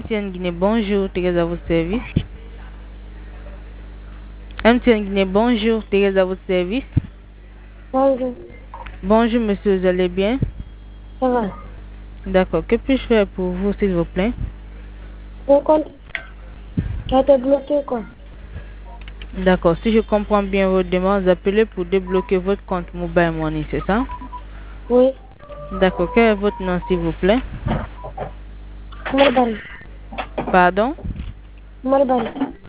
MTN Guinée, bonjour, Thérèse à votre service. MTN Guinée, bonjour, Thérèse à votre service. Bonjour. Bonjour monsieur, vous allez bien? Ça va? D'accord, que puis-je faire pour vous s'il vous plaît? Mon compte a été bloqué quoi? D'accord, si je comprends bien votre demande, vous appelez pour débloquer votre compte Mobile Money, c'est ça? Oui. D'accord, quel est votre nom s'il vous plaît? Marbal. Pardon? Marbal.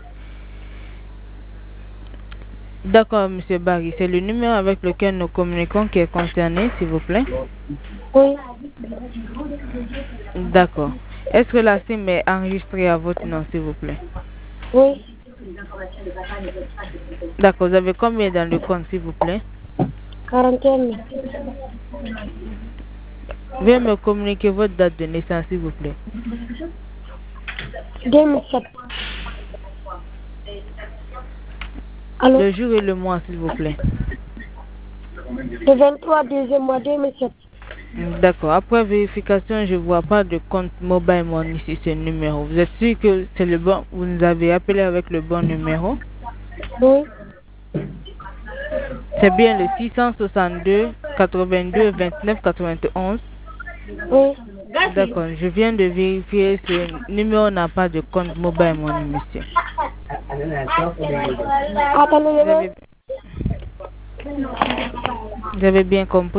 D'accord, monsieur Barry, c'est le numéro avec lequel nous communiquons qui est concerné, s'il vous plaît? Oui. D'accord. Est-ce que la SIM est enregistrée à votre nom, s'il vous plaît? Oui. D'accord, vous avez combien dans le compte, s'il vous plaît? 41 000. Veuillez me communiquer votre date de naissance, s'il vous plaît. 2007. Allô? Le jour et le mois, s'il vous plaît. Le 23 deuxième mois 2007. D'accord. Après vérification, je ne vois pas de compte Mobile Money sur ce numéro. Vous êtes sûr que c'est le bon? Vous nous avez appelé avec le bon numéro? Oui. C'est bien le 662 82 29 91. Oui. D'accord. Je viens de vérifier. Ce numéro n'a pas de compte Mobile Money, monsieur. Attendez, Vous avez bien compris?